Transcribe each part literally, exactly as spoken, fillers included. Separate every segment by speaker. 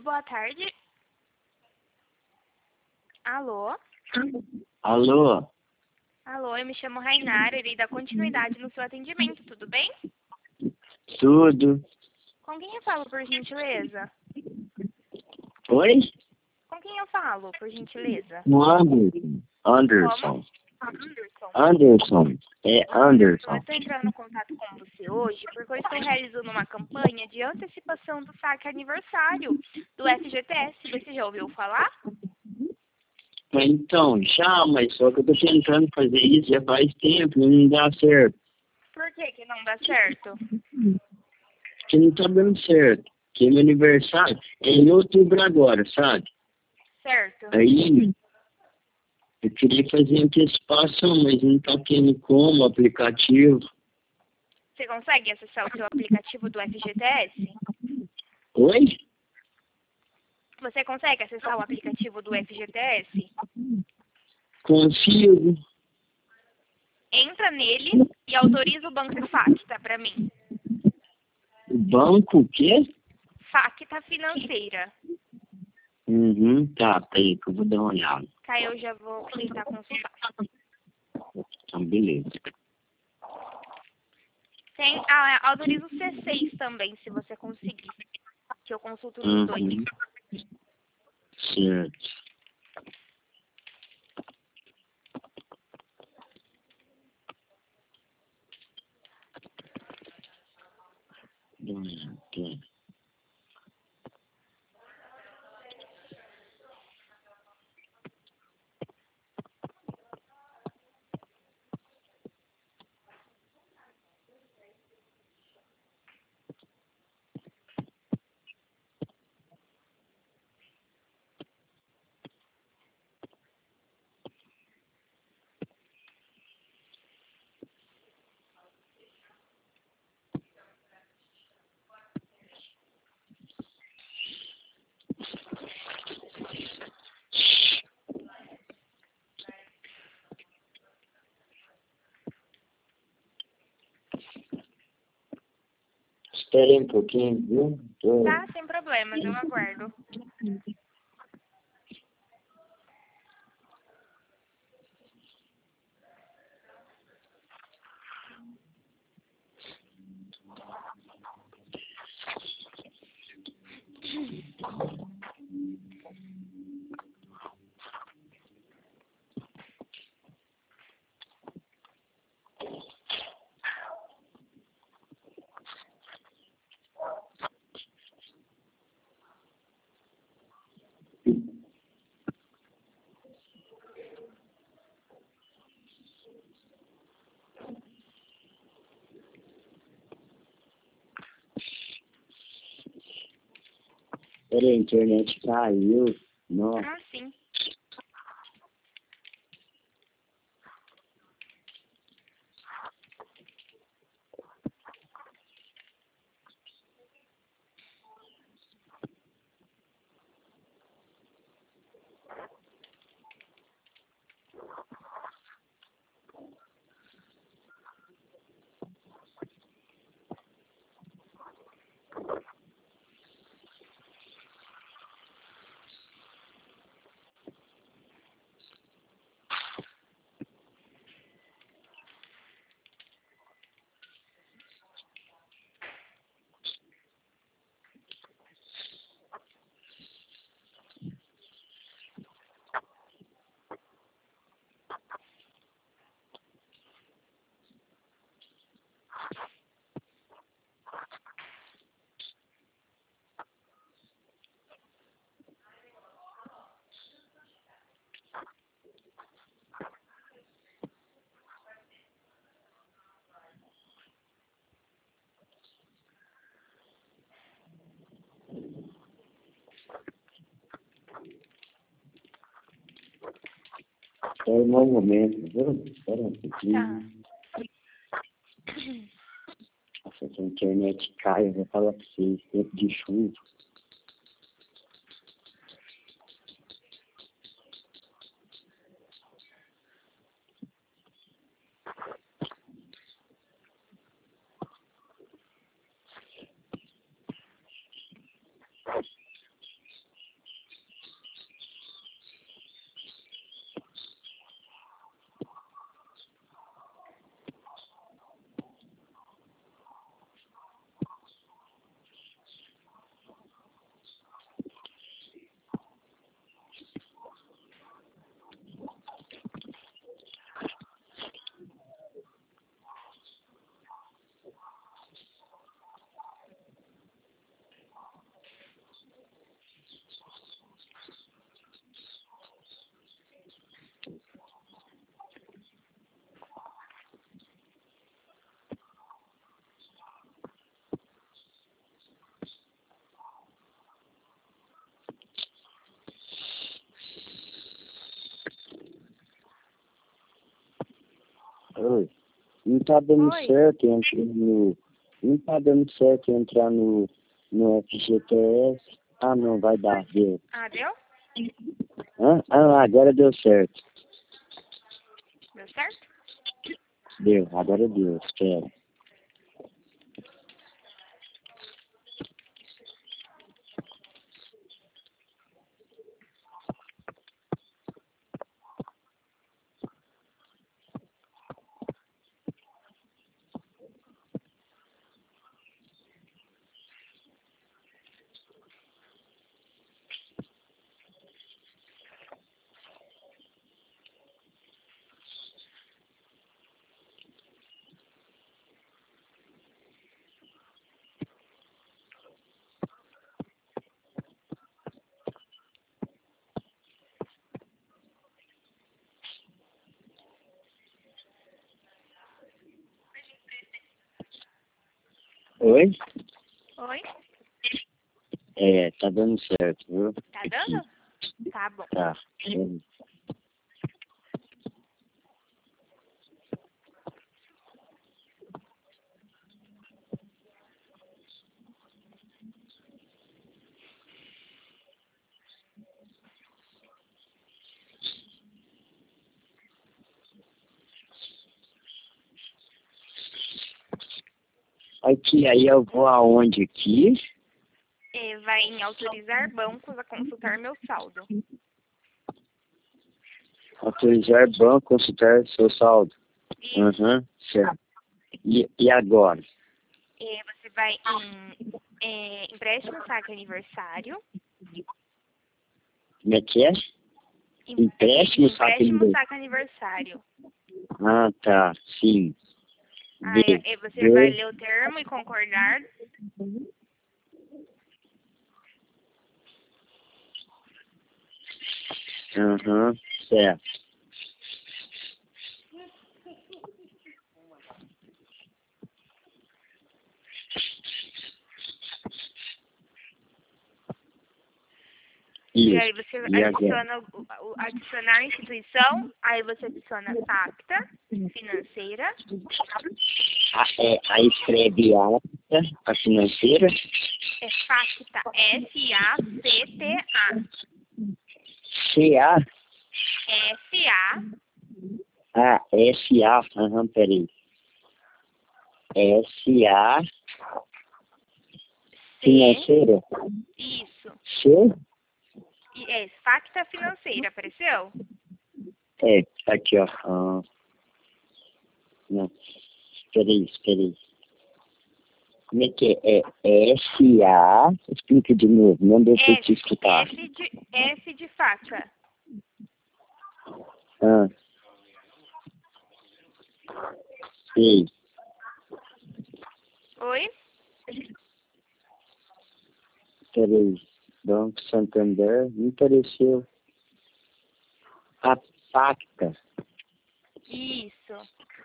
Speaker 1: boa tarde. Alô?
Speaker 2: Alô?
Speaker 1: Alô, eu me chamo Rainara, irei dar continuidade no seu atendimento, tudo bem?
Speaker 2: Tudo.
Speaker 1: Com quem eu falo, por gentileza?
Speaker 2: Oi?
Speaker 1: Com quem eu falo, por gentileza?
Speaker 2: O Anderson. Anderson.
Speaker 1: Anderson.
Speaker 2: Anderson. É
Speaker 1: Eu
Speaker 2: Anderson.
Speaker 1: estou entrando em contato com você hoje porque eu estou realizando uma campanha de antecipação do saque aniversário do F G T S. Você já ouviu falar?
Speaker 2: Então, já, mas só que eu tô tentando fazer isso já faz tempo e não dá certo.
Speaker 1: Por que que não dá certo?
Speaker 2: Porque não tá dando certo. Porque meu aniversário é em outubro agora, sabe?
Speaker 1: Certo.
Speaker 2: Aí eu queria fazer antecipação, mas não tá tendo como, aplicativo.
Speaker 1: Você consegue acessar o seu aplicativo do F G T S?
Speaker 2: Oi?
Speaker 1: Você consegue acessar o aplicativo do F G T S?
Speaker 2: Consigo.
Speaker 1: Entra nele e autoriza o banco Facta para mim.
Speaker 2: Banco o quê?
Speaker 1: Facta Financeira.
Speaker 2: Uhum, tá, peraí que eu vou dar uma olhada.
Speaker 1: Que aí eu já vou tentar consultar.
Speaker 2: Então, beleza.
Speaker 1: Tem, ah, autoriza o C seis também, se você conseguir. Que eu consulto nos dois.
Speaker 2: Uhum. Certo. Dá uma olhada, tá. Espera aí um pouquinho, viu? Tô...
Speaker 1: Tá, sem problemas, eu aguardo.
Speaker 2: Pera aí, a internet caiu. Nossa.
Speaker 1: Ah, sim.
Speaker 2: É um mau momento, viu? Espera um pouquinho.
Speaker 1: Tá.
Speaker 2: Nossa, se a internet cai, eu vou falar pra vocês, tempo de chuva. Não tá dando
Speaker 1: Oi?
Speaker 2: certo entrar no. Não tá dando certo entrar no, no F G T S. Ah, não, vai dar, deu.
Speaker 1: Ah, deu?
Speaker 2: Hã? Ah, agora deu certo.
Speaker 1: Deu certo?
Speaker 2: Deu, agora deu, espera. Oi?
Speaker 1: Oi?
Speaker 2: É, tá dando certo, viu?
Speaker 1: Tá dando? Tá bom.
Speaker 2: Tá. Aqui, aí eu vou aonde aqui?
Speaker 1: É, vai em autorizar bancos a consultar meu saldo.
Speaker 2: Autorizar banco, consultar seu saldo.
Speaker 1: Isso.
Speaker 2: Aham, certo. E, e agora?
Speaker 1: É, você vai em é, empréstimo saque aniversário.
Speaker 2: Como é que é?
Speaker 1: Em-
Speaker 2: Empréstimo, saque
Speaker 1: empréstimo
Speaker 2: de...
Speaker 1: saque aniversário.
Speaker 2: Ah, tá, sim.
Speaker 1: Aí,
Speaker 2: D,
Speaker 1: aí você vai
Speaker 2: D,
Speaker 1: ler o termo e concordar.
Speaker 2: aham, certo.
Speaker 1: E
Speaker 2: Isso.
Speaker 1: aí você
Speaker 2: E agora?
Speaker 1: adiciona o, o- adicionar a instituição, aí você adiciona facta financeira.
Speaker 2: A, é, aí escreve a ata, a financeira.
Speaker 1: É facta, S A C T A.
Speaker 2: C A,
Speaker 1: S A
Speaker 2: ah, S A, aham, peraí. S A,
Speaker 1: C,
Speaker 2: financeira.
Speaker 1: isso.
Speaker 2: C,
Speaker 1: E é facta financeira, apareceu?
Speaker 2: é, tá aqui, ó. Ah, não, peraí, peraí. Como é que é? É S A, explica de novo, não deu pra te
Speaker 1: F,
Speaker 2: escutar.
Speaker 1: F de, F de faca.
Speaker 2: Ah, sei.
Speaker 1: Oi?
Speaker 2: Peraí. Banco Santander, me pareceu. A pacta.
Speaker 1: Isso.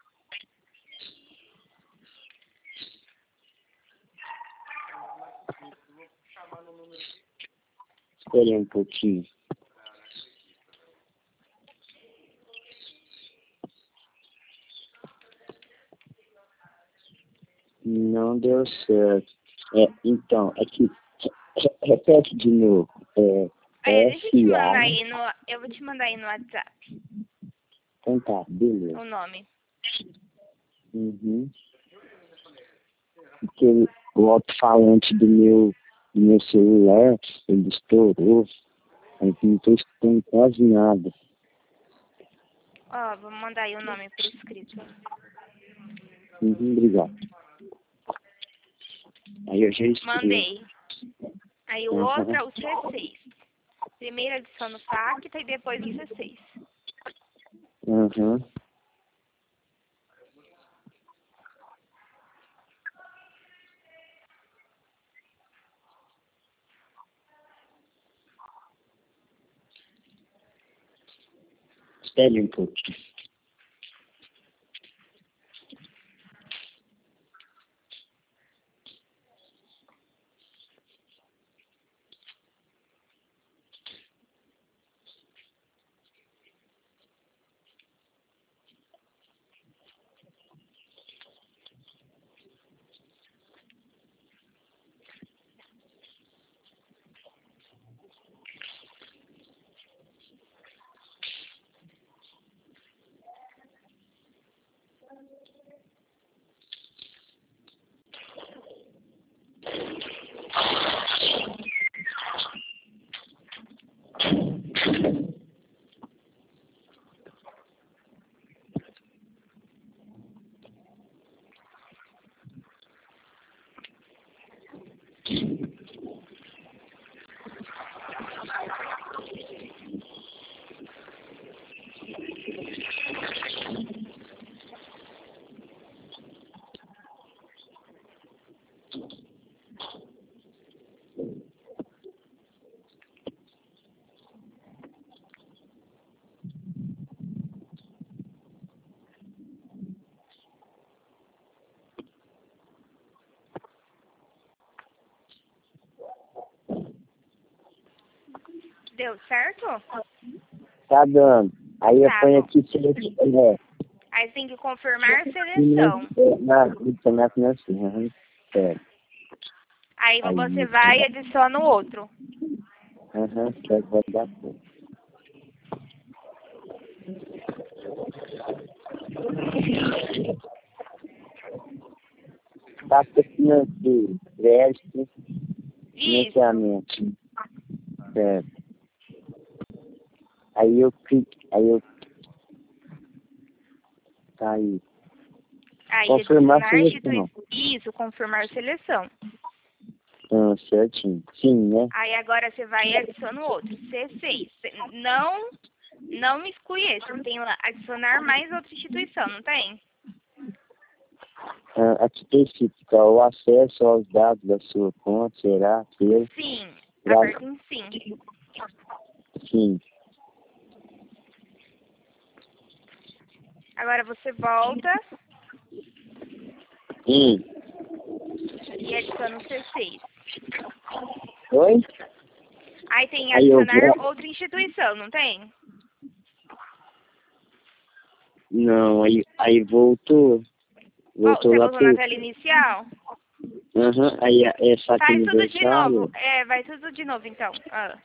Speaker 2: Espera aí um pouquinho. Não deu certo. É, então, é que. re- Repete de novo.
Speaker 1: Aí,
Speaker 2: É
Speaker 1: deixa eu te
Speaker 2: S A.
Speaker 1: mandar aí no. Eu vou te mandar aí no WhatsApp
Speaker 2: Então tá, beleza.
Speaker 1: o nome.
Speaker 2: Uhum. Porque o alto-falante do meu, do meu celular, ele estourou. Aí não tô escutando quase nada.
Speaker 1: Ó, vou mandar aí o nome por escrito.
Speaker 2: Uhum, obrigado. Aí eu já escrevo.
Speaker 1: Mandei. Aí o outro
Speaker 2: Uhum.
Speaker 1: é o C seis. Primeiro adiciona o facta e depois o C seis.
Speaker 2: Uhum. Espere um pouquinho.
Speaker 1: Deu certo?
Speaker 2: Tá dando. Aí eu
Speaker 1: Tá
Speaker 2: ponho
Speaker 1: bom.
Speaker 2: aqui selecionar.
Speaker 1: Aí tem que confirmar a seleção.
Speaker 2: Na, na, na, assim, aham, certo.
Speaker 1: Aí
Speaker 2: Aí,
Speaker 1: você vai e adiciona o outro.
Speaker 2: aham, certo, vai dar certo. Taxa financeira, crédito,
Speaker 1: Isso.
Speaker 2: financiamento. Certo. Aí eu clico, aí eu... Tá aí.
Speaker 1: Aí
Speaker 2: Confirmar
Speaker 1: adicionar
Speaker 2: seleção.
Speaker 1: instituição. Isso, confirmar seleção.
Speaker 2: Ah, certinho. Sim, né?
Speaker 1: Aí agora você vai e adiciona o outro. C seis. Não, não exclui esse. Tem lá adicionar mais outra instituição, não tem?
Speaker 2: Ah, aqui tem escrito, tá, o acesso aos dados da sua conta será pelo...
Speaker 1: Sim.
Speaker 2: Gra-
Speaker 1: Aperta em sim.
Speaker 2: Sim.
Speaker 1: Agora você volta
Speaker 2: Hum.
Speaker 1: e adiciona o C seis.
Speaker 2: Oi?
Speaker 1: Aí tem
Speaker 2: Aí eu
Speaker 1: adicionar
Speaker 2: vou-
Speaker 1: outra instituição, não tem?
Speaker 2: Não, aí, aí voltou.
Speaker 1: Ó,
Speaker 2: Voltou
Speaker 1: você
Speaker 2: lá
Speaker 1: voltou na
Speaker 2: pro...
Speaker 1: tela inicial?
Speaker 2: Aham, aí é é saque
Speaker 1: Faz tudo de
Speaker 2: aniversário.
Speaker 1: novo. É, vai tudo de novo então. Ah.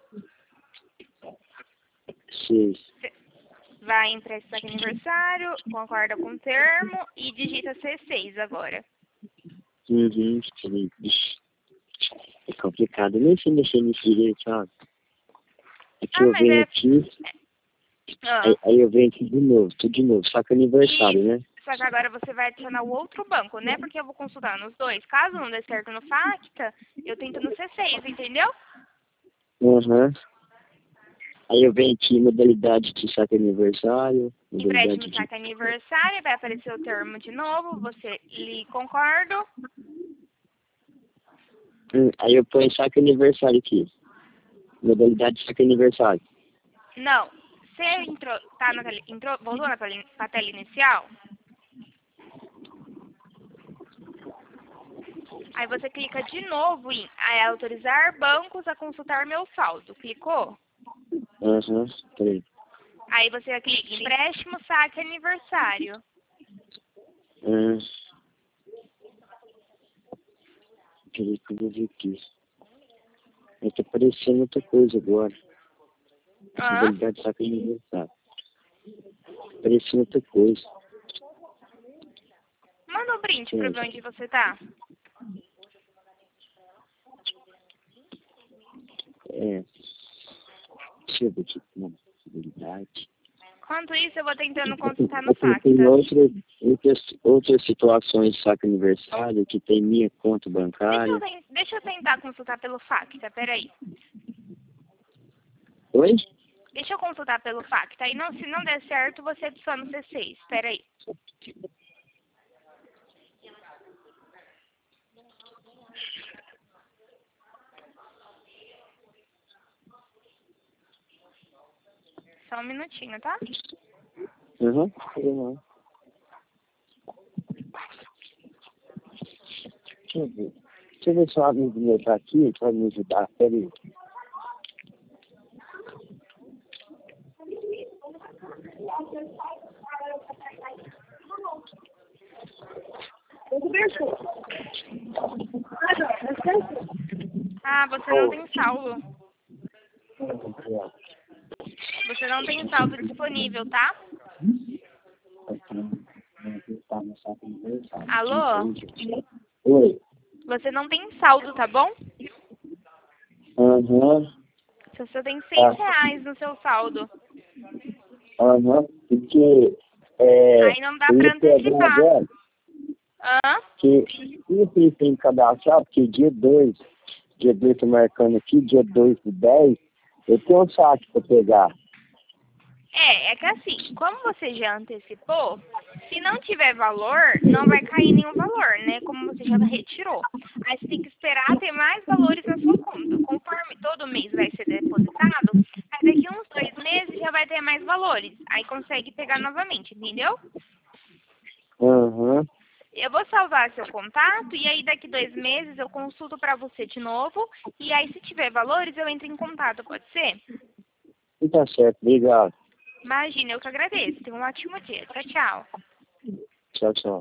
Speaker 2: Sim.
Speaker 1: Vai em preço saque aniversário, concorda com o termo e digita C seis agora.
Speaker 2: Uhum, sim. Ixi, é complicado. Eu nem sei mexer nisso direito, sabe? Aqui
Speaker 1: Ah,
Speaker 2: eu
Speaker 1: mas
Speaker 2: venho
Speaker 1: é...
Speaker 2: aqui,
Speaker 1: Ah.
Speaker 2: aí, aí eu venho aqui de novo, tudo de novo. Saque aniversário,
Speaker 1: Isso.
Speaker 2: né?
Speaker 1: Só que agora você vai adicionar o outro banco, né? Porque eu vou consultar nos dois. Caso não dê certo no Facta, eu tento no C seis, entendeu?
Speaker 2: Aham. Aí eu venho aqui, modalidade de saque aniversário, modalidade
Speaker 1: Empréstimo
Speaker 2: de...
Speaker 1: saque aniversário, vai aparecer o termo de novo, você lhe concordo.
Speaker 2: Hum, aí eu ponho saque aniversário aqui. Modalidade de saque aniversário.
Speaker 1: Não. Você entrou, tá na tela, entrou, voltou na tela, na tela inicial? Aí você clica de novo em é, autorizar bancos a consultar meu saldo. Clicou?
Speaker 2: Aham, peraí.
Speaker 1: Aí você clica em empréstimo, saque aniversário.
Speaker 2: Hum. Peraí que eu vou ver aqui. Aí tá aparecendo outra coisa agora.
Speaker 1: Hã?
Speaker 2: Modalidade de saque aniversário. Aparecendo outra coisa.
Speaker 1: Manda um print pra ver onde você tá.
Speaker 2: É. Deixa eu ver aqui. Não, modalidade.
Speaker 1: Enquanto isso, eu vou tentando consultar no
Speaker 2: Aqui tem
Speaker 1: Facta.
Speaker 2: outra, outras, outras situações de saque aniversário que tem minha conta
Speaker 1: Deixa eu,
Speaker 2: bancária.
Speaker 1: ten- deixa eu tentar consultar pelo Facta, peraí.
Speaker 2: Oi?
Speaker 1: Deixa eu consultar pelo Facta. Aí não, se não der certo, você adiciona o C seis. Peraí. Só um minutinho, tá?
Speaker 2: Uhum. Uhum. Deixa eu ver. Deixa eu ver se um amigo meu tá aqui pra me ajudar. Pera aí.
Speaker 1: Ah, você não tem saldo. Você não tem saldo disponível, tá? Alô?
Speaker 2: Oi.
Speaker 1: Você não tem saldo, tá bom?
Speaker 2: Aham.
Speaker 1: Você só tem seis reais no seu saldo.
Speaker 2: Aham. Porque é,
Speaker 1: Aí não dá
Speaker 2: eu
Speaker 1: pra
Speaker 2: ia pegar
Speaker 1: antecipar.
Speaker 2: agora,
Speaker 1: Hã?
Speaker 2: que isso tem que cadastrar, porque dia dois, dia dois tô marcando aqui, dia dois do dez, eu tenho um saque pra pegar.
Speaker 1: É, é que assim, como você já antecipou, se não tiver valor, não vai cair nenhum valor, né? Como você já retirou. Aí você tem que esperar ter mais valores na sua conta. Conforme todo mês vai ser depositado, aí daqui uns dois meses já vai ter mais valores. Aí consegue pegar novamente, entendeu?
Speaker 2: Aham.
Speaker 1: Eu vou salvar seu contato e aí daqui dois meses eu consulto pra você de novo. E aí se tiver valores eu entro em contato, pode ser?
Speaker 2: Tá certo, obrigado.
Speaker 1: Imagina, eu que agradeço. Tenha um ótimo dia. Tchau, tchau.
Speaker 2: Tchau, tchau.